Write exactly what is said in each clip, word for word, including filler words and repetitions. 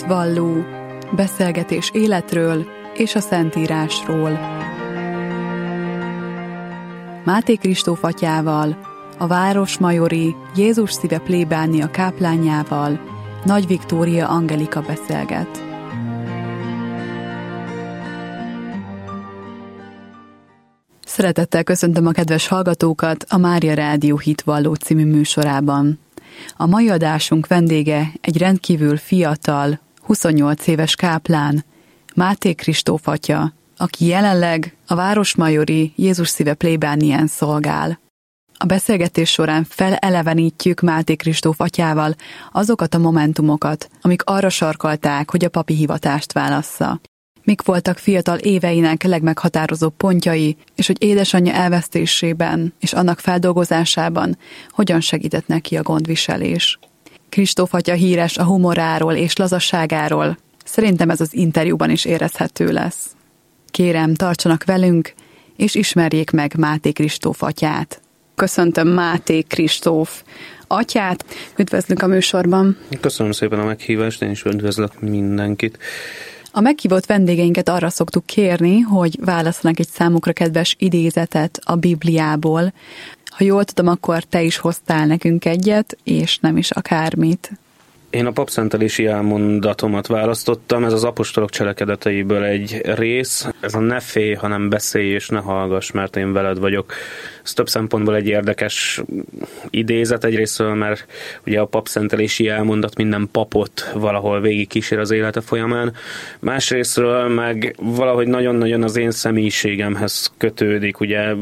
Hitvalló, beszélgetés életről és a Szentírásról. Máté Kristóf atyával, a Városmajori Jézus Szíve plébánia káplánjával Nagy Viktória Angelika beszélget. Szeretettel köszöntöm a kedves hallgatókat a Mária Rádió Hitvalló című műsorában. A mai adásunk vendége egy rendkívül fiatal, huszonnyolc éves káplán, Máté Kristóf atya, aki jelenleg a Városmajori Jézus Szíve plébánián szolgál. A beszélgetés során felelevenítjük Máté Kristóf atyával azokat a momentumokat, amik arra sarkalták, hogy a papi hivatást válassza. Mik voltak fiatal éveinek legmeghatározóbb pontjai, és hogy édesanyja elvesztésében és annak feldolgozásában hogyan segített neki a gondviselés. Kristóf atya híres a humoráról és lazasságáról. Szerintem ez az interjúban is érezhető lesz. Kérem, tartsanak velünk, és ismerjék meg Máté Kristóf atyát. Köszöntöm Máté Kristóf atyát. Üdvözlünk a műsorban. Köszönöm szépen a meghívást, én is üdvözlök mindenkit. A meghívott vendégeinket arra szoktuk kérni, hogy válasszanak egy számukra kedves idézetet a Bibliából. Ha jól tudom, akkor te is hoztál nekünk egyet, és nem is akármit. Én a papszentelési elmondatomat választottam, ez az apostolok cselekedeteiből egy rész. Ez a ne félj, hanem beszélj és ne hallgass, mert én veled vagyok. Ez több szempontból egy érdekes idézet egyrésztről, mert ugye a papszentelési elmondat minden papot valahol végig kísér az élete folyamán. Másrésztről meg valahogy nagyon-nagyon az én személyiségemhez kötődik, ugye.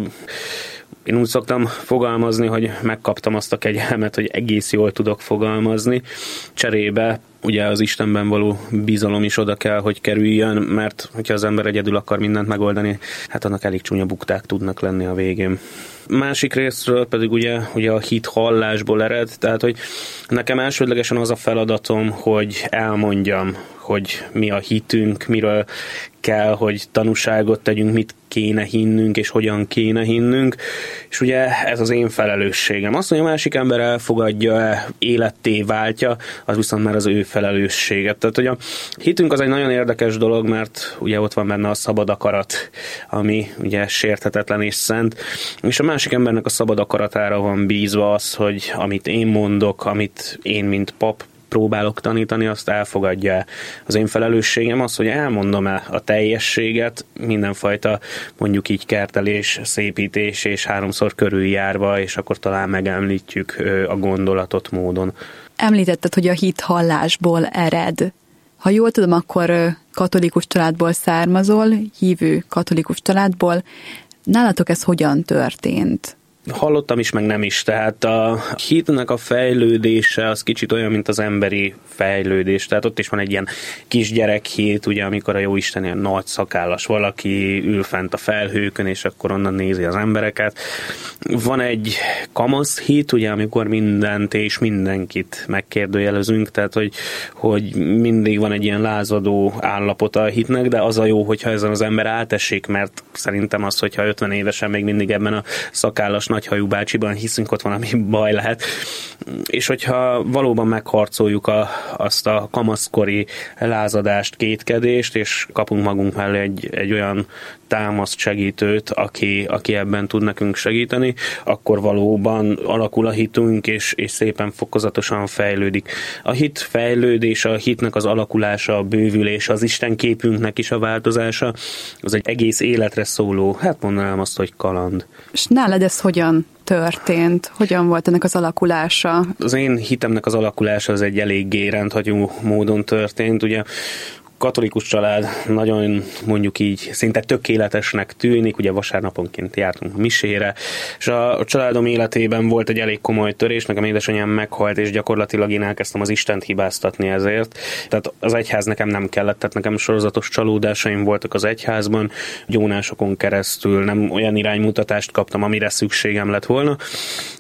Én úgy szoktam fogalmazni, hogy megkaptam azt a kegyelmet, hogy egész jól tudok fogalmazni. Cserébe ugye az Istenben való bizalom is oda kell, hogy kerüljön, mert hogyha az ember egyedül akar mindent megoldani, hát annak elég csúnya bukták tudnak lenni a végén. Másik részről pedig ugye, ugye a hit hallásból ered, tehát hogy nekem elsődlegesen az a feladatom, hogy elmondjam, hogy mi a hitünk, miről kell, hogy tanúságot tegyünk, mit kéne hinnünk, és hogyan kéne hinnünk, és ugye ez az én felelősségem. Azt, hogy a másik ember elfogadja, életté váltja, az viszont már az ő felelőssége. Tehát, hogy a hitünk az egy nagyon érdekes dolog, mert ugye ott van benne a szabad akarat, ami ugye sérthetetlen és szent, és a másik embernek a szabad akaratára van bízva az, hogy amit én mondok, amit én, mint pap, próbálok tanítani, azt elfogadja. Az én felelősségem az, hogy elmondom-e a teljességet, mindenfajta mondjuk így kertelés, szépítés és háromszor körüljárva, és akkor talán megemlítjük a gondolatot módon. Említetted, hogy a hit hallásból ered. Ha jól tudom, akkor katolikus családból származol, hívő katolikus családból. Nálatok ez hogyan történt? Hallottam is, meg nem is. Tehát a hitnek a fejlődése az kicsit olyan, mint az emberi fejlődés. Tehát ott is van egy ilyen kisgyerek hit, ugye, amikor a jóisten ilyen nagy szakállas valaki ül fent a felhőkön, és akkor onnan nézi az embereket. Van egy kamasz hit, ugye, amikor mindent és mindenkit megkérdőjelezünk, tehát hogy, hogy mindig van egy ilyen lázadó állapota a hitnek, de az a jó, hogyha ezen az ember átesik, mert szerintem az, hogyha ötven évesen még mindig ebben a szakállas nagyhajú bácsiban hiszünk, ott valami baj lehet. És hogyha valóban megharcoljuk a, azt a kamaszkori lázadást, kétkedést, és kapunk magunk mellé egy, egy olyan támaszt, segítőt, aki, aki ebben tud nekünk segíteni, akkor valóban alakul a hitünk, és, és szépen fokozatosan fejlődik. A hit fejlődése, a hitnek az alakulása, a bővülése, az Isten képünknek is a változása, az egy egész életre szóló, hát mondanám azt, hogy kaland. És nálad ez hogyan történt? Hogyan volt ennek az alakulása? Az én hitemnek az alakulása az egy eléggé rendhagyó módon történt, ugye katolikus család nagyon mondjuk így szinte tökéletesnek tűnik, ugye vasárnaponként jártunk misére, és a, a családom életében volt egy elég komoly törés, nekem édesanyám meghalt, és gyakorlatilag én elkezdtem az Istent hibáztatni ezért. Tehát az egyház nekem nem kellett, tehát nekem sorozatos csalódásaim voltak az egyházban, gyónásokon keresztül nem olyan iránymutatást kaptam, amire szükségem lett volna,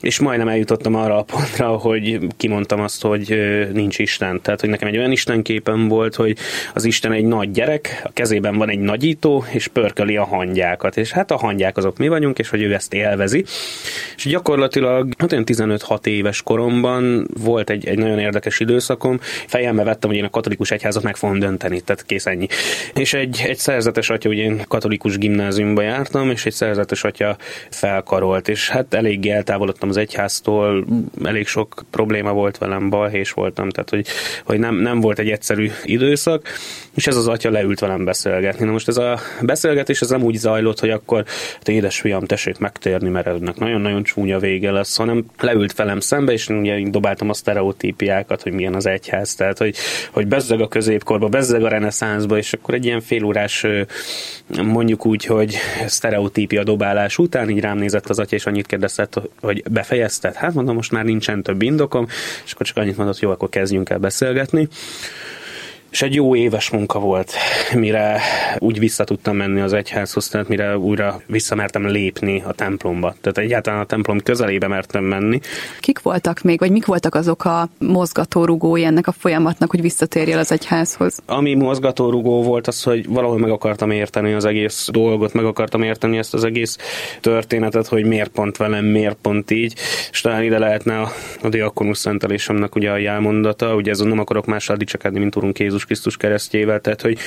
és majdnem eljutottam arra a pontra, hogy kimondtam azt, hogy nincs Isten. Tehát, hogy nekem egy olyan istenképem volt, hogy az Isten egy nagy gyerek, a kezében van egy nagyító, és pörköli a hangyákat. És hát a hangyák azok mi vagyunk, és hogy ő ezt élvezi. És gyakorlatilag hát olyan tizenöt-hat éves koromban volt egy, egy nagyon érdekes időszakom. Fejembe vettem, hogy én a katolikus egyházat meg fogom dönteni, tehát kész ennyi. És egy, egy szerzetes atya, ugye én katolikus gimnáziumba jártam, és egy szerzetes atya felkarolt, és hát eléggé eltávolodtam az egyháztól, elég sok probléma volt velem, balhés voltam, tehát hogy, hogy nem, nem volt egy egyszerű időszak, és ez az atya leült velem beszélgetni. Na most ez a beszélgetés ez nem úgy zajlott, hogy akkor te édesfiam, tessék megtérni, mert ennek nagyon-nagyon csúnya vége lesz, hanem leült velem szembe, és ugye dobáltam a sztereotípiákat, hogy milyen az egyház, tehát hogy, hogy bezzeg a középkorba, bezzeg a reneszánszba, és akkor egy ilyen félórás, mondjuk úgy, hogy sztereotípia dobálás után így rám nézett az atya, és annyit kérdezett, hogy befejezted? Hát mondom, most már nincsen több indokom, és akkor csak annyit mondott, jó, akkor kezdjünk el beszélgetni. És egy jó éves munka volt, mire úgy vissza tudtam menni az egyházhoz, tehát mire újra visszamertem lépni a templomba. Tehát egyáltalán a templom közelébe mertem menni. Kik voltak még, vagy mik voltak azok a mozgatórugói ennek a folyamatnak, hogy visszatérjél az egyházhoz? Ami mozgatórugó volt az, hogy valahol meg akartam érteni az egész dolgot, meg akartam érteni ezt az egész történetet, hogy miért pont velem, miért pont így, és talán ide lehetne a, a diakonus szentelésemnek ugye a jelmondata, ugye ez nem akarok mással dicsekedni, mint Urunk Jézus Krisztus keresztjével, tehát hogy,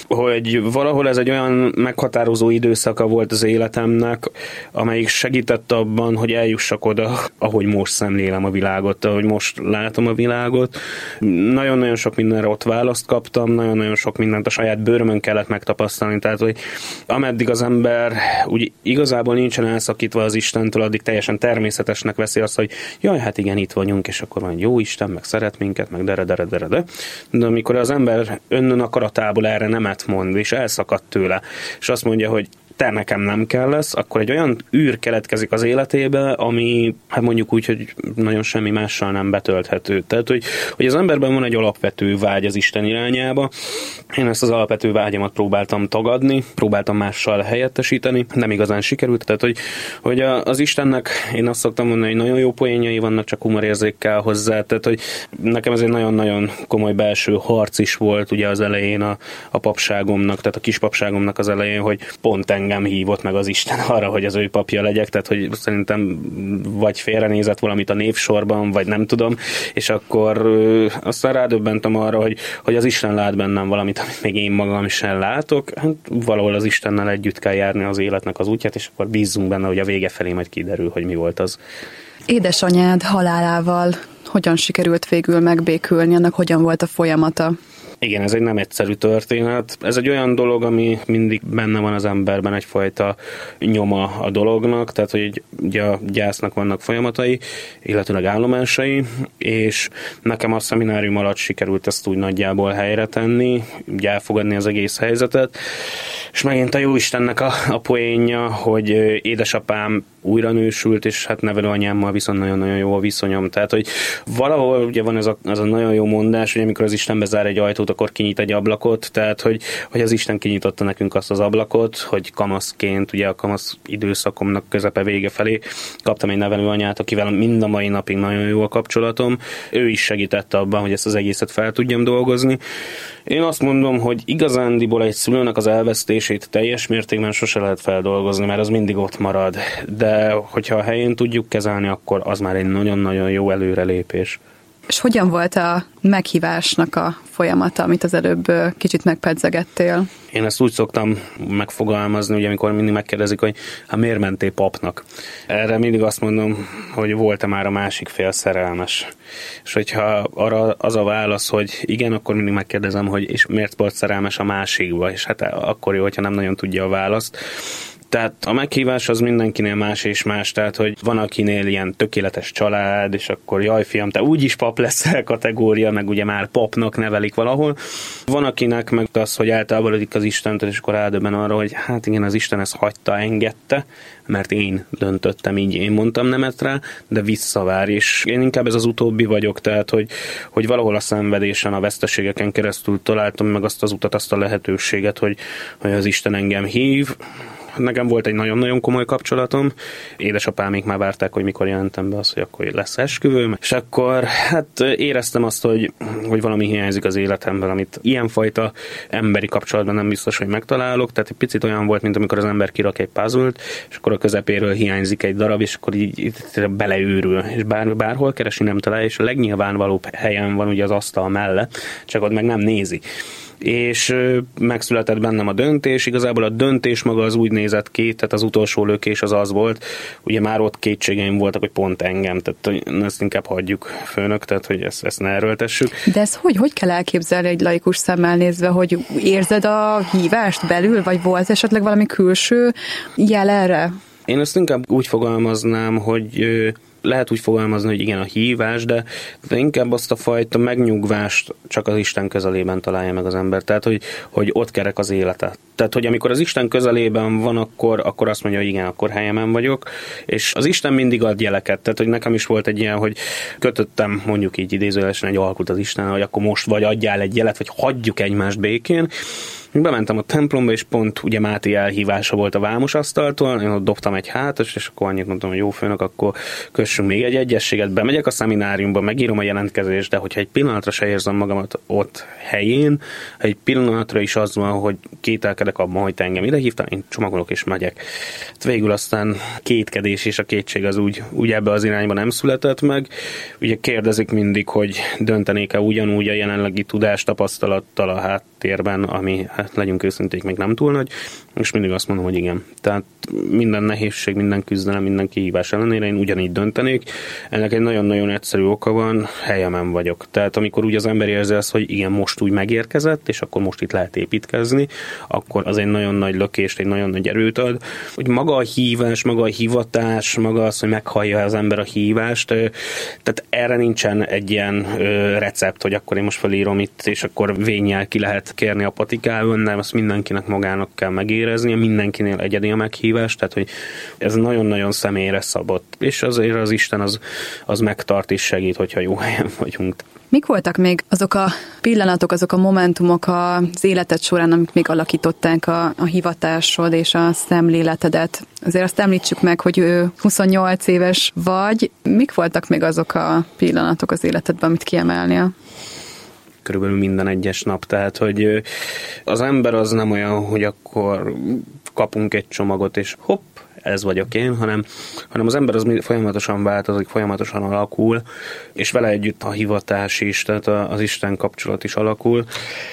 hogy valahol ez egy olyan meghatározó időszaka volt az életemnek, amelyik segített abban, hogy eljussak oda, ahogy most szemlélem a világot, ahogy most látom a világot. Nagyon-nagyon sok mindenre ott választ kaptam, nagyon-nagyon sok mindent a saját bőrömön kellett megtapasztalni, tehát hogy ameddig az ember úgy igazából nincsen elszakítva az Istentől, addig teljesen természetesnek veszi azt, hogy jaj, hát igen, itt vagyunk, és akkor van jó Isten, meg szeret minket, meg dere, dere, dere, de. De amikor az ember önnön akaratából erre nemet mond, és elszakadt tőle, és azt mondja, hogy te nekem nem kell lesz, akkor egy olyan űr keletkezik az életébe, ami hát mondjuk úgy, hogy nagyon semmi mással nem betölthető. Tehát, hogy, hogy az emberben van egy alapvető vágy az Isten irányába. Én ezt az alapvető vágyamat próbáltam tagadni, próbáltam mással helyettesíteni, nem igazán sikerült. Tehát, hogy, hogy az Istennek, én azt szoktam mondani, hogy nagyon jó poénjai vannak, csak humorérzékkel hozzá. Tehát, hogy nekem ez egy nagyon-nagyon komoly belső harc is volt ugye az elején a, a papságomnak, tehát a kispapságomnak az elején, hogy pont engem hívott meg az Isten arra, hogy az ő papja legyek, tehát hogy szerintem vagy félrenézett valamit a névsorban, vagy nem tudom, és akkor ö, aztán rádöbbentem arra, hogy, hogy az Isten lát bennem valamit, amit még én magam sem látok, hát valahol az Istennel együtt kell járni az életnek az útját, és akkor bízzunk benne, hogy a vége felé majd kiderül, hogy mi volt az. Édesanyád halálával hogyan sikerült végül megbékülni, annak hogyan volt a folyamata? Igen, ez egy nem egyszerű történet. Ez egy olyan dolog, ami mindig benne van az emberben egyfajta nyoma a dolognak, tehát hogy ugye a gyásznak vannak folyamatai, illetőleg állomásai, és nekem a szeminárium alatt sikerült ezt úgy nagyjából helyre tenni, ugye elfogadni az egész helyzetet, és megint a Jóistennek a, a poénja, hogy édesapám újra nősült, és hát nevelőanyámmal viszont nagyon-nagyon jó a viszonyom. Tehát, hogy valahol ugye van ez a, az a nagyon jó mondás, hogy amikor az Isten bezár egy ajtót, akkor kinyit egy ablakot, tehát, hogy, hogy az Isten kinyitotta nekünk azt az ablakot, hogy kamaszként, ugye a kamasz időszakomnak közepe vége felé kaptam egy nevelőanyát, akivel mind a mai napig nagyon jó a kapcsolatom. Ő is segítette abban, hogy ezt az egészet fel tudjam dolgozni. Én azt mondom, hogy igazándiból egy szülőnek az elvesztését teljes mértékben sose lehet feldolgozni, mert az mindig ott marad. De hogyha a helyén tudjuk kezelni, akkor az már egy nagyon-nagyon jó előrelépés. És hogyan volt a meghívásnak a folyamata, amit az előbb kicsit megpedzegettél? Én ezt úgy szoktam megfogalmazni, ugye amikor mindig megkérdezik, hogy hát miért mentél papnak? Erre mindig azt mondom, hogy volt-e már a másik fél szerelmes. És hogyha arra az a válasz, hogy igen, akkor mindig megkérdezem, hogy és miért volt szerelmes a másikba? És hát akkor jó, hogyha nem nagyon tudja a választ. Tehát a meghívás az mindenkinél más és más, tehát hogy van akinél ilyen tökéletes család, és akkor jaj fiam, te úgyis pap leszel kategória, meg ugye már papnak nevelik valahol. Van akinek meg az, hogy eltávolodik az Istentől, és akkor eldöbben arra, hogy hát igen, az Isten ezt hagyta, engedte, mert én döntöttem így, én mondtam nemet rá, de visszavár, és én inkább ez az utóbbi vagyok, tehát hogy, hogy valahol a szenvedésen, a veszteségeken keresztül találtam meg azt az utat, azt a lehetőséget, hogy, hogy az Isten engem hív, Nekem volt egy nagyon-nagyon komoly kapcsolatom. Édesapámék már várták, hogy mikor jelentem be azt, hogy akkor lesz esküvőm. És akkor hát éreztem azt, hogy, hogy valami hiányzik az életemben, amit ilyenfajta emberi kapcsolatban nem biztos, hogy megtalálok. Tehát egy picit olyan volt, mint amikor az ember kirak egy puzzle-t, és akkor a közepéről hiányzik egy darab, és akkor így, így beleőrül. És bár, bárhol keresi, nem találja, és a legnyilvánvalóbb helyen van ugye az asztal mellett, csak ott meg nem nézi. És megszületett bennem a döntés, igazából a döntés maga az úgy nézett ki, tehát az utolsó lökés az az volt, ugye már ott kétségeim voltak, hogy pont engem, tehát ezt inkább hagyjuk, főnök, tehát hogy ezt, ezt ne erőltessük. De ez hogy, hogy kell elképzelni egy laikus szemmel nézve, hogy érzed a hívást belül, vagy volt esetleg valami külső jel erre? Én ezt inkább úgy fogalmaznám, hogy lehet úgy fogalmazni, hogy igen, a hívás, de, de inkább azt a fajta megnyugvást csak az Isten közelében találja meg az ember. Tehát, hogy, hogy ott kerek az élete. Tehát, hogy amikor az Isten közelében van, akkor, akkor azt mondja, hogy igen, akkor helyemen vagyok, és az Isten mindig ad jeleket. Tehát, hogy nekem is volt egy ilyen, hogy kötöttem mondjuk így idézőjelesen egy alkut az Istennel, hogy akkor most vagy adjál egy jelet, vagy hagyjuk egymást békén. Bementem a templomba, és pont ugye Máté elhívása volt a vámosasztaltól, én ott dobtam egy hátas, és akkor annyit mondtam, hogy jó főnök, akkor kössünk még egy egyességet, bemegyek a szemináriumba, megírom a jelentkezést, de hogyha egy pillanatra se érzem magamat ott helyén, egy pillanatra is az van, hogy kételkedek abban, hogy te engem ide hívtál, én csomagolok és megyek. Végül aztán kétkedés és a kétség az úgy, úgy ebbe az irányba nem született meg. Ugye kérdezik mindig, hogy döntenék-e ugyanúgy a jelenlegi tudás tapasztalattal a háttérben, ami hát legyünk őszinték, még nem túl nagy, és mindig azt mondom, hogy igen. Tehát minden nehézség, minden küzdelem, minden kihívás ellenére én ugyanígy döntenék. Ennek egy nagyon-nagyon egyszerű oka van, helyemen vagyok. Tehát amikor úgy az ember érzi azt, hogy igen, most úgy megérkezett, és akkor most itt lehet építkezni, akkor az egy nagyon nagy lökést, egy nagyon nagy erőt ad. Hogy maga a hívás, maga a hivatás, maga az, hogy meghallja az ember a hívást, tehát erre nincsen egy ilyen recept, hogy akkor én most felírom itt, és akkor vénnyel ki lehet kérni a patikában, nem, azt mindenkinek magának kell megérezni, mindenkinél egyedi a meghívás, tehát hogy ez nagyon-nagyon személyre szabott, és azért az Isten az, az megtart és segít, hogyha jó helyen vagyunk. Mik voltak még azok a pillanatok, azok a momentumok az életed során, amik még alakították a, a hivatásod és a szemléletedet? Azért azt említsük meg, hogy huszonnyolc éves vagy. Mik voltak még azok a pillanatok az életedben, amit kiemelnél? Körülbelül minden egyes nap, tehát hogy az ember az nem olyan, hogy akkor kapunk egy csomagot, és hopp, ez vagyok én, hanem, hanem az ember az folyamatosan változik, folyamatosan alakul, és vele együtt a hivatás is, tehát az Isten kapcsolat is alakul.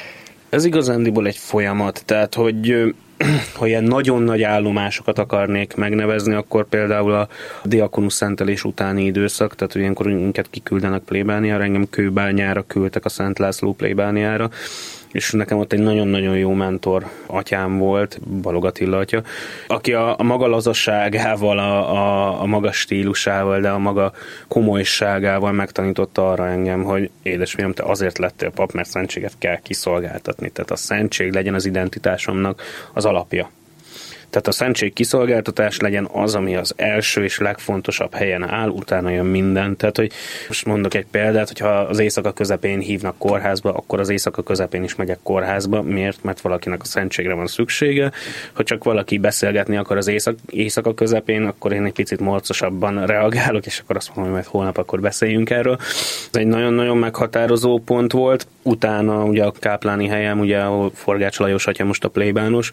Ez igazándiból egy folyamat, tehát hogy ha ilyen nagyon nagy állomásokat akarnék megnevezni, akkor például a diakonus szentelés utáni időszak, tehát ilyenkor minket kiküldenek plébániára, engem Kőbányára küldtek a Szent László plébániára, és nekem ott egy nagyon-nagyon jó mentor atyám volt, Balog Attila atya, aki a, a maga lazaságával, a, a, a maga stílusával, de a maga komolyságával megtanította arra engem, hogy édesfiam, te azért lettél pap, mert szentséget kell kiszolgáltatni. Tehát a szentség legyen az identitásomnak az alapja. Tehát a szentség kiszolgáltatás legyen az, ami az első és legfontosabb helyen áll, utána jön minden. Tehát, hogy most mondok egy példát, hogyha az éjszaka közepén hívnak kórházba, akkor az éjszaka közepén is megyek kórházba. Miért? Mert valakinek a szentségre van szüksége. Ha csak valaki beszélgetni akar az éjszak, éjszaka közepén, akkor én egy picit morcosabban reagálok, és akkor azt mondom, hogy majd holnap akkor beszéljünk erről. Ez egy nagyon-nagyon meghatározó pont volt. Utána ugye a kápláni helyem, ugye ahol Forgács Lajos atya most a plébános.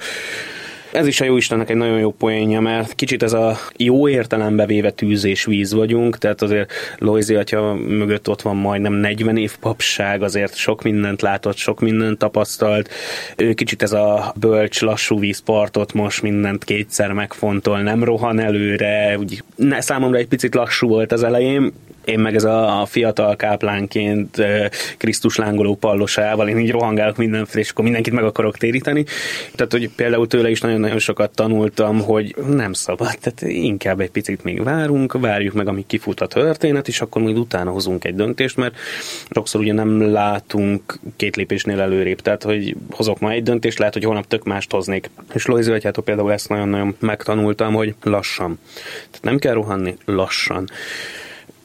Ez is a Jóistennek egy nagyon jó poénja, mert kicsit ez a jó értelembe véve tűz és víz vagyunk, tehát azért Lojzi atya mögött ott van majdnem negyven év papság, azért sok mindent látott, sok mindent tapasztalt. Ő kicsit ez a bölcs, lassú vízpartot most mindent kétszer megfontol, nem rohan előre, úgy, ne, számomra egy picit lassú volt az elején, én meg ez a, a fiatal káplánként Krisztus lángoló pallosával, én így rohangálok mindenféle, és akkor mindenkit meg akarok téríteni. Tehát, hogy például tőle is nagyon-nagyon sokat tanultam, hogy nem szabad, tehát inkább egy picit még várunk, várjuk meg, amíg kifut a történet, és akkor majd utána hozunk egy döntést, mert sokszor ugye nem látunk két lépésnél előrébb, tehát, hogy hozok ma egy döntést, lehet, hogy holnap tök mást hoznék. És Lojzi atyától például ezt nagyon-nagyon megtanultam, hogy lassan. Tehát nem kell rohanni, lassan.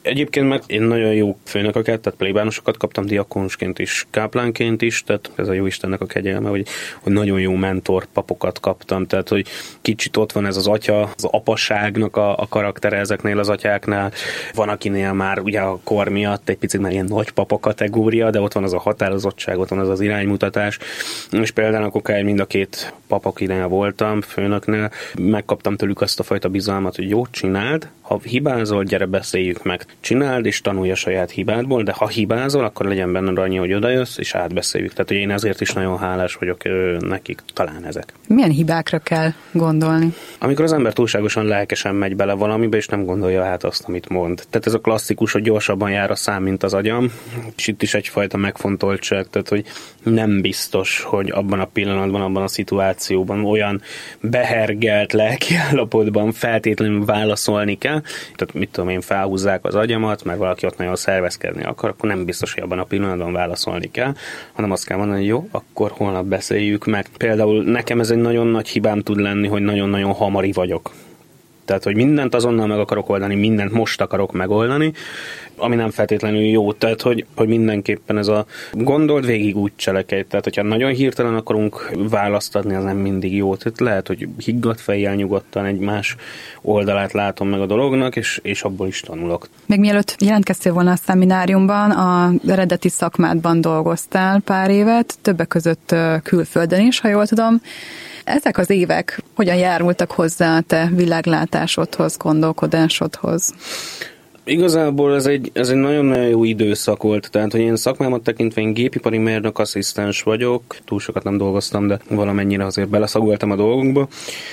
Egyébként meg én nagyon jó főnököket, tehát plébánosokat kaptam diakónusként is, káplánként is, tehát ez a jó Istennek a kegyelme, hogy, hogy nagyon jó mentor papokat kaptam, tehát hogy kicsit ott van ez az atya, az apaságnak a, a karaktere ezeknél az atyáknál, van akinél már ugye a kor miatt egy picit már ilyen nagy papa kategória, de ott van az a határozottság, ott van az az iránymutatás, és például akkor mind a két papakinél voltam, főnöknél, megkaptam tőlük azt a fajta bizalmat, hogy jó, csináld, ha hibázol, gyere, beszéljük meg. Csináld és tanulj a saját hibádból, de ha hibázol, akkor legyen benned annyi, hogy odajössz, és átbeszéljük. Tehát, hogy én ezért is nagyon hálás vagyok ö, nekik, talán ezek. Milyen hibákra kell gondolni? Amikor az ember túlságosan lelkesen megy bele valamibe, és nem gondolja át azt, amit mond. Tehát ez a klasszikus, hogy gyorsabban jár a szám, mint az agyam, és itt is egyfajta megfontoltság, tehát, hogy nem biztos, hogy abban a pillanatban, abban a szituációban olyan behergelt lelkiállapotban feltétlenül válaszolni kell. Tehát mit tudom én, felhúzzák az agyamat, mert valaki ott nagyon szervezkedni akar, akkor nem biztos, hogy abban a pillanatban válaszolni kell, hanem azt kell mondani, hogy jó, akkor holnap beszéljük meg. Például nekem ez egy nagyon nagy hibám tud lenni, hogy nagyon-nagyon hamari vagyok. Tehát, hogy mindent azonnal meg akarok oldani, mindent most akarok megoldani, ami nem feltétlenül jó. Tehát, hogy, hogy mindenképpen ez a gondold végig, úgy cselekedj. Tehát, hogyha nagyon hirtelen akarunk választ adni, az nem mindig jó. Tehát lehet, hogy higgadt fejjel nyugodtan egy más oldalát látom meg a dolognak, és, és abból is tanulok. Még mielőtt jelentkeztél volna a szemináriumban, az eredeti szakmádban dolgoztál pár évet, többek között külföldön is, ha jól tudom. Ezek az évek hogyan járultak hozzá a te világlátásodhoz, gondolkodásodhoz? Igazából ez egy, ez egy nagyon-nagyon jó időszak volt, tehát hogy én szakmámat tekintve én gépipari mérnök asszisztens vagyok, túl sokat nem dolgoztam, de valamennyire azért beleszagoltam a dolgokba,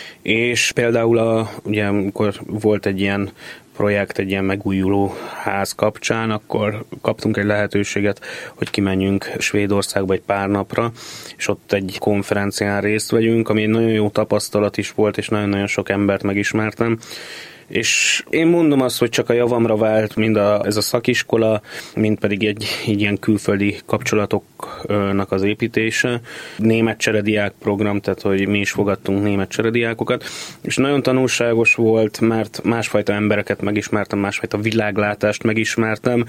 és például a, ugye amikor volt egy ilyen projekt, egy ilyen megújuló ház kapcsán, akkor kaptunk egy lehetőséget, hogy kimenjünk Svédországba egy pár napra, és ott egy konferencián részt vegyünk, ami egy nagyon jó tapasztalat is volt, és nagyon-nagyon sok embert megismertem. És én mondom azt, hogy csak a javamra vált mind a, ez a szakiskola, mind pedig egy, egy ilyen külföldi kapcsolatoknak az építése. Német cserediák program, tehát hogy mi is fogadtunk német cserediákokat, és nagyon tanulságos volt, mert másfajta embereket megismertem, másfajta világlátást megismertem.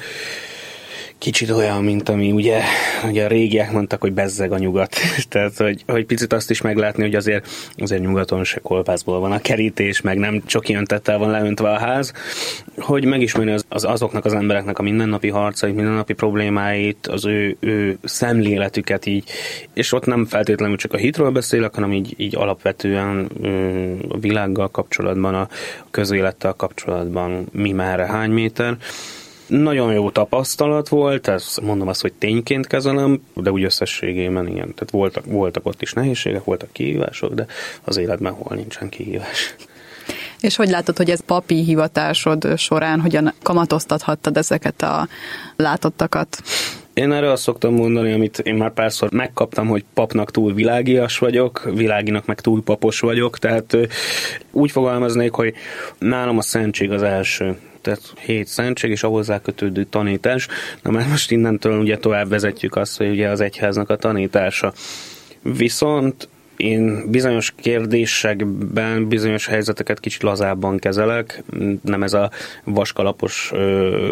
Kicsit olyan, mint ami ugye, ugye a régiek mondtak, hogy bezzeg a nyugat. Tehát, hogy, hogy picit azt is meglátni, hogy azért, azért nyugaton se kolbászból van a kerítés, meg nem csak ilyen tettel van leöntve a ház, hogy megismerni az, az, azoknak az embereknek a mindennapi harcait, mindennapi problémáit, az ő, ő szemléletüket így, és ott nem feltétlenül csak a hitről beszélek, hanem így, így alapvetően a világgal kapcsolatban, a közélettel kapcsolatban mi merre, hány méter. Nagyon jó tapasztalat volt, ezt mondom azt, hogy tényként kezelem, de úgy összességében igen. Tehát voltak, voltak ott is nehézségek, voltak kihívások, de az életben hol nincsen kihívás. És hogy látod, hogy ez papi hivatásod során hogyan kamatoztathattad ezeket a látottakat? Én erre azt szoktam mondani, amit én már párszor megkaptam, hogy papnak túl világias vagyok, világinak meg túl papos vagyok, tehát úgy fogalmaznék, hogy nálam a szentség az első. Tehát hét szentség és a hozzákötődő tanítás. Na már most innentől ugye tovább vezetjük azt, hogy ugye az egyháznak a tanítása. Viszont én bizonyos kérdésekben, bizonyos helyzeteket kicsit lazábban kezelek, nem ez a vaskalapos ö,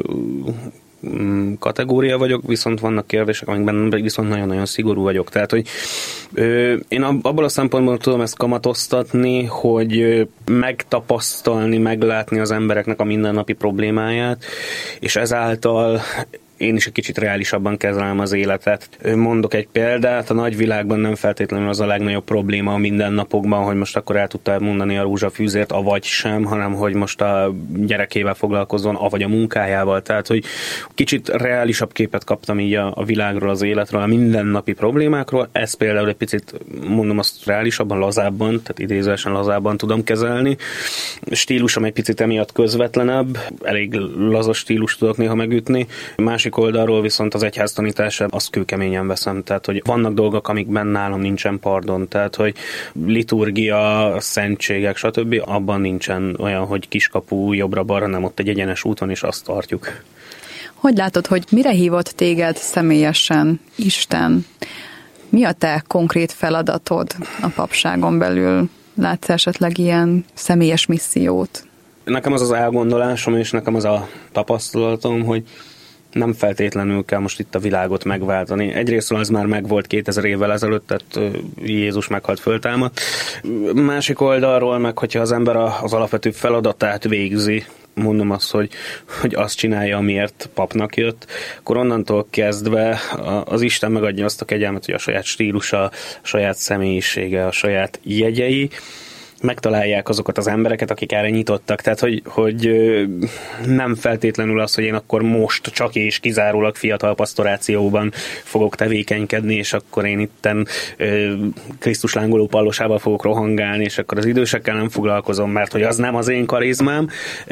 kategória vagyok, viszont vannak kérdések, amikben viszont nagyon-nagyon szigorú vagyok. Tehát, hogy ö, én abból a szempontból tudom ezt kamatoztatni, hogy ö, megtapasztalni, meglátni az embereknek a mindennapi problémáját, és ezáltal én is egy kicsit reálisabban kezelem az életet. Mondok egy példát, a nagyvilágban nem feltétlenül az a legnagyobb probléma a mindennapokban, hogy most akkor el tudtál mondani a rózsafűzért, avagy sem, hanem hogy most a gyerekével foglalkozzon, avagy a munkájával. Tehát, hogy kicsit reálisabb képet kaptam így a, a világról, az életről, a mindennapi problémákról. Ez például egy picit, mondom azt reálisabban, lazábban, tehát idézősen lazábban tudom kezelni. Stílusom egy picit emiatt közvetlenebb, elég lazas stílus tudok néha megütni. Másik oldalról viszont az egyház tanítása, azt kőkeményen veszem, tehát hogy vannak dolgok, amikben nálam nincsen pardon, tehát hogy liturgia, szentségek, stb. Abban nincsen olyan, hogy kiskapu jobbra-balra, nem, ott egy egyenes úton, és azt tartjuk. Hogy látod, hogy mire hívott téged személyesen Isten? Mi a te konkrét feladatod a papságon belül? Látsz esetleg ilyen személyes missziót? nekem az az elgondolásom, és nekem az a tapasztalatom, hogy nem feltétlenül kell most itt a világot megváltani. Egyrésztről az már megvolt kétezer évvel ezelőtt, tehát Jézus meghalt, föltámadt. Másik oldalról meg, hogyha az ember az alapvető feladatát végzi, mondom azt, hogy, hogy azt csinálja, amiért papnak jött, akkor onnantól kezdve az Isten megadja azt a kegyelmet, hogy a saját stílusa, a saját személyisége, a saját jegyei megtalálják azokat az embereket, akik erre nyitottak. Tehát, hogy, hogy nem feltétlenül az, hogy én akkor most csak és kizárólag fiatal pastorációban fogok tevékenykedni, és akkor én itten Krisztus lángoló pallosával fogok rohangálni, és akkor az idősekkel nem foglalkozom, mert hogy az nem az én karizmám,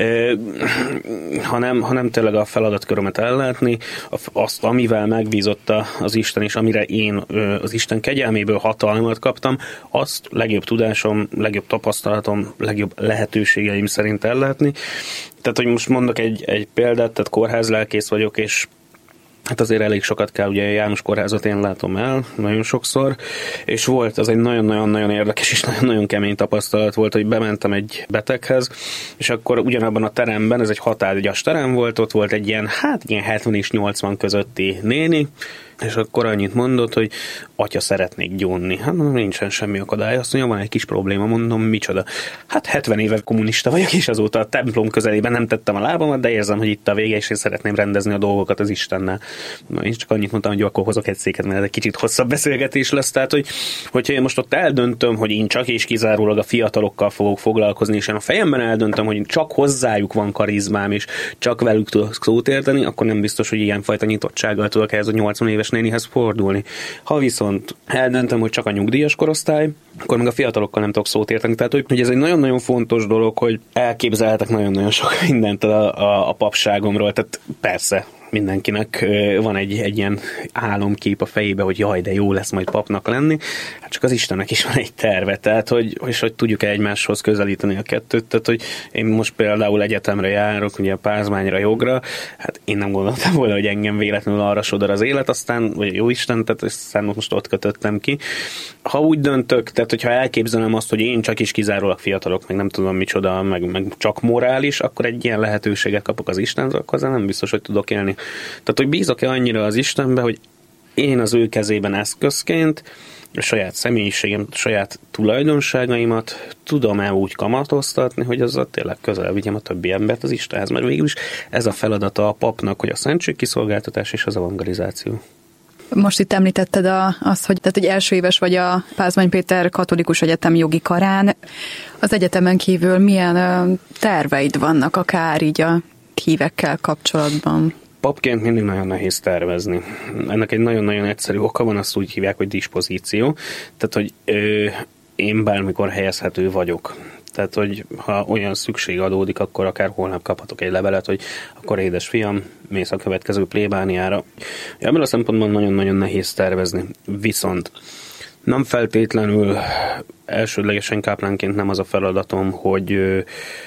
hanem, hanem tényleg a feladatkörömet ellátni, azt, amivel megbízotta az Isten, és amire én az Isten kegyelméből hatalmat kaptam, azt legjobb tudásom, legjobb tapasztalatom, legjobb lehetőségeim szerint ellátni. Tehát, hogy most mondok egy, egy példát, tehát kórházlelkész vagyok, és hát azért elég sokat kell, ugye János kórházat én látom el, nagyon sokszor, és volt, az egy nagyon-nagyon-nagyon érdekes és nagyon-nagyon kemény tapasztalat volt, hogy bementem egy beteghez, és akkor ugyanabban a teremben, ez egy hatályas terem volt, ott volt egy ilyen, hát ilyen hetven és nyolcvan közötti néni, és akkor annyit mondott, hogy atya, szeretnék gyónni. Hát nincsen semmi akadály. Azt mondja, van egy kis probléma, mondom, micsoda. Hát hetven éve kommunista vagyok, és azóta a templom közelében nem tettem a lábamat, de érzem, hogy itt a vége, és én szeretném rendezni a dolgokat az Istennel. Na, én csak annyit mondtam, hogy akkor hozok egy széket, mert ez egy kicsit hosszabb beszélgetés lesz. Tehát, hogy, hogyha én most ott eldöntöm, hogy én csak és kizárólag a fiatalokkal fogok foglalkozni, és én a fejemben eldöntöm, hogy csak hozzájuk van karizmám, és csak velük tudok szót érteni, akkor nem biztos, hogy ilyenfajta nyitottsággal tudok ehhez a nyolcvan éves nénihez fordulni. Ha viszont eldöntöm, hogy csak a nyugdíjas korosztály, akkor meg a fiatalokkal nem tudok szót érteni. Tehát, hogy ez egy nagyon-nagyon fontos dolog, hogy elképzelhetek nagyon-nagyon sok mindent a, a, a papságomról. Tehát persze, mindenkinek van egy, egy ilyen álomkép a fejébe, hogy jaj, de jó lesz majd papnak lenni. Hát csak az Istennek is van egy terve, tehát hogy, és hogy tudjuk-e egymáshoz közelíteni a kettőt. Tehát, hogy én most például egyetemre járok, ugye a Pázmányra, jogra, hát én nem gondoltam volna, hogy engem véletlenül arra sodor az élet, aztán, vagy jó Isten, tehát aztán most ott kötöttem ki. Ha úgy döntök, tehát hogyha elképzelem azt, hogy én csak is kizárólag fiatalok, meg nem tudom micsoda, meg, meg csak morális, akkor egy ilyen lehetőséget kapok az Istentől, akkor nem biztos, hogy tudok élni. Tehát, hogy bízok-e annyira az Istenbe, hogy én az ő kezében eszközként a saját személyiségem, a saját tulajdonságaimat tudom-e úgy kamatoztatni, hogy azzal tényleg közel vigyem a többi embert az Istenhez, mert végül is ez a feladata a papnak, hogy a szentségkiszolgáltatás és az evangelizáció. Most itt említetted a, azt, hogy, tehát, hogy első éves vagy a Pázmány Péter Katolikus Egyetem jogi karán. Az egyetemen kívül milyen terveid vannak, akár így a hívekkel kapcsolatban? Papként mindig nagyon nehéz tervezni. Ennek egy nagyon-nagyon egyszerű oka van, azt úgy hívják, hogy dispozíció. Tehát, hogy ö, én bármikor helyezhető vagyok. Tehát, hogy ha olyan szükség adódik, akkor akár holnap kaphatok egy levelet, hogy akkor édes fiam, mész a következő plébániára. Ebből a szempontból nagyon-nagyon nehéz tervezni. Viszont nem feltétlenül elsődlegesen káplánként nem az a feladatom, hogy ö,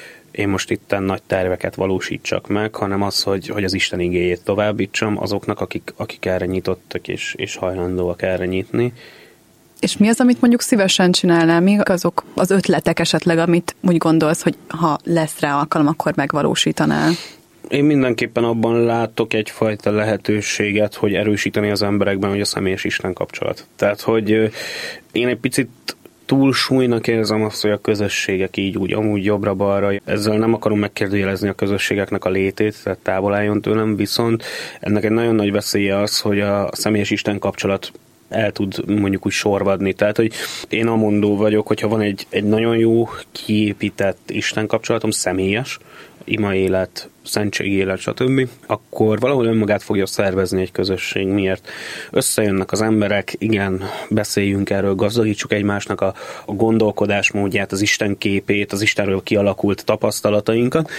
én most itten nagy terveket valósítsak meg, hanem az, hogy, hogy az Isten igéjét továbbítsam azoknak, akik, akik erre nyitottak és, és hajlandóak erre nyitni. És mi az, amit mondjuk szívesen csinálnál? Mi azok az ötletek esetleg, amit úgy gondolsz, hogy ha lesz rá alkalom, akkor megvalósítanál? Én mindenképpen abban látok egyfajta lehetőséget, hogy erősíteni az emberekben, hogy a személyes Isten kapcsolat. Tehát, hogy én egy picit túlsúlynak érzem azt, hogy a közösségek így úgy amúgy jobbra-balra. Ezzel nem akarom megkérdőjelezni a közösségeknek a létét, tehát távol álljon tőlem, viszont ennek egy nagyon nagy veszélye az, hogy a személyes Isten kapcsolat el tud mondjuk úgy sorvadni. Tehát, hogy én amondó vagyok, hogyha van egy, egy nagyon jó kiépített Isten kapcsolatom, személyes, ima élet, szentségi élet, stb., akkor valahol önmagát fogja szervezni egy közösség. Miért? Összejönnek az emberek, igen, beszéljünk erről, gazdagítsuk egymásnak a, a gondolkodásmódját, az Isten képét, az Istenről kialakult tapasztalatainkat,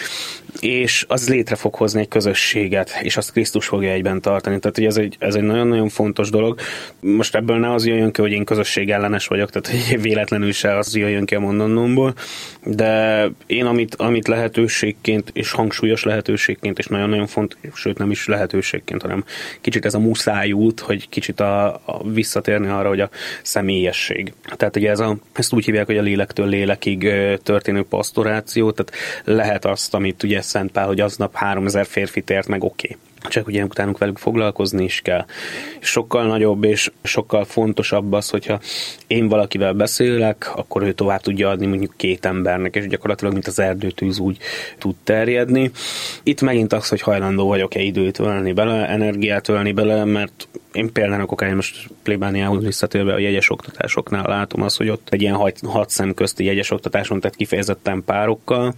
és az létre fog hozni egy közösséget, és azt Krisztus fogja egyben tartani. Tehát, hogy ez egy, ez egy nagyon-nagyon fontos dolog. Most ebből ne az jöjjön ki, hogy én közösség ellenes vagyok, tehát hogy véletlenül se az jöjjön ki a mondandómból, de én amit, amit lehetőségként és hangsúlyos lehet lehetőségként, és nagyon-nagyon fontos, sőt nem is lehetőségként, hanem kicsit ez a muszáj út, hogy kicsit a, a visszatérni arra, hogy a személyesség. Tehát ugye ez a, ezt úgy hívják, hogy a lélektől lélekig történő pasztoráció, tehát lehet azt, amit ugye Szent Pál, hogy aznap háromezer férfit ért meg, oké. Okay. Csak ugye utánuk velük foglalkozni is kell. Sokkal nagyobb és sokkal fontosabb az, hogyha én valakivel beszélek, akkor ő tovább tudja adni mondjuk két embernek, és gyakorlatilag, mint az erdőtűz úgy tud terjedni. Itt megint az, hogy hajlandó vagyok-e időt ölni bele, energiát ölni bele, mert én például akár most plébániához visszatérve a jegyes oktatásoknál látom azt, hogy ott egy ilyen hat, hat szem közti jegyes oktatáson, tehát kifejezetten párokkal,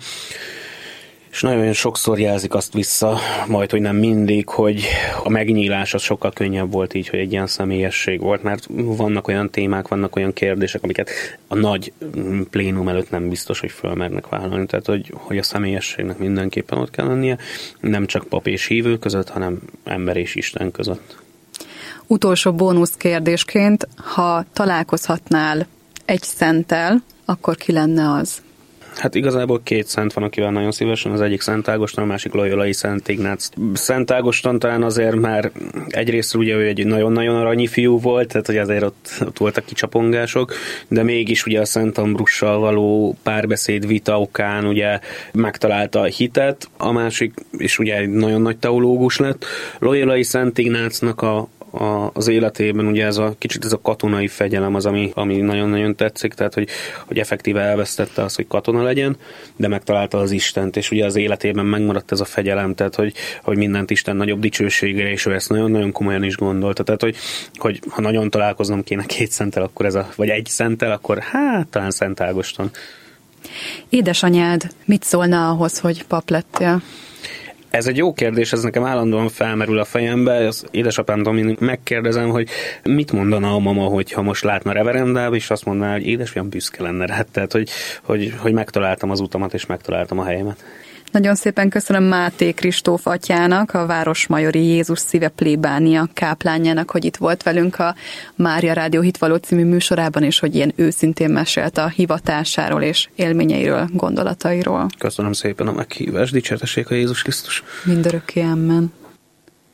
és nagyon sokszor jelzik azt vissza, majd, hogy nem mindig, hogy a megnyílás az sokkal könnyebb volt így, hogy egy ilyen személyesség volt, mert vannak olyan témák, vannak olyan kérdések, amiket a nagy plénum előtt nem biztos, hogy fölmernek vállalni. Tehát, hogy, hogy a személyességnek mindenképpen ott kell lennie, nem csak pap és hívő között, hanem ember és Isten között. Utolsó bónusz kérdésként, ha találkozhatnál egy szenttel, akkor ki lenne az? Hát igazából két szent van, akivel nagyon szívesen, az egyik Szent Ágoston, a másik Loyolai Szent Ignác. Szent Ágoston talán azért már egyrészt ugye ő egy nagyon-nagyon aranyi fiú volt, tehát hogy azért ott, ott voltak kicsapongások, de mégis ugye a Szent Ambrussal való párbeszéd vita okán ugye megtalálta a hitet, a másik, és ugye egy nagyon nagy teológus lett. Loyolai Szent Ignácnak a A, az életében ugye ez a kicsit ez a katonai fegyelem az, ami, ami nagyon-nagyon tetszik, tehát hogy, hogy effektíve elvesztette azt, hogy katona legyen, de megtalálta az Istent, és ugye az életében megmaradt ez a fegyelem, tehát hogy, hogy mindent Isten nagyobb dicsőségére, és ő ezt nagyon-nagyon komolyan is gondolta, tehát hogy, hogy ha nagyon találkoznom kéne két szenttel, akkor ez a, vagy egy szenttel, akkor hát talán Szent Ágoston. Édesanyád mit szólna ahhoz, hogy pap lettél? Ez egy jó kérdés, ez nekem állandóan felmerül a fejembe. Az édesapámtól mindig megkérdezem, hogy mit mondana a mama, hogyha most látna reverendába, és azt mondaná, hogy édesfiam büszke lenne rá. Tehát, hogy, hogy, hogy megtaláltam az utamat, és megtaláltam a helyemet. Nagyon szépen köszönöm Máté Kristóf atyának, a Városmajori Jézus Szíve plébánia káplánjának, hogy itt volt velünk a Mária Rádió Hitvalló című műsorában, és hogy ilyen őszintén mesélt a hivatásáról és élményeiről, gondolatairól. Köszönöm szépen a meghívást, dicsértessék a Jézus Krisztus. Mindörökké, amen.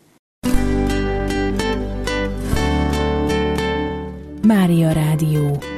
Mária Rádió.